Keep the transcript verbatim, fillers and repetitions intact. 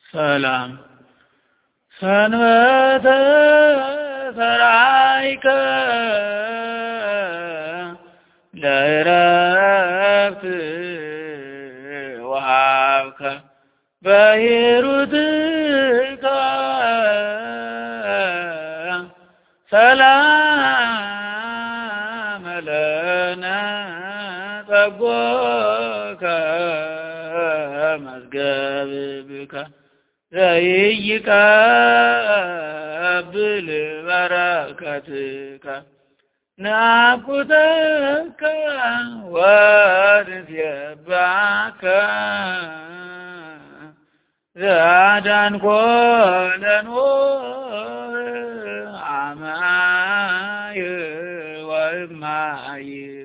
ሰላም ሰንበተ ሰራይከ ለዕረፍት ወሀብከ በሂሩትከ ሰላም ለነ ጸጎከ መዝገብከ ዘይቀብል በረከትከ ናኩተከ ወንሴብሐከ ዘአዳንኮ ለኖህ አማየ ወእማየ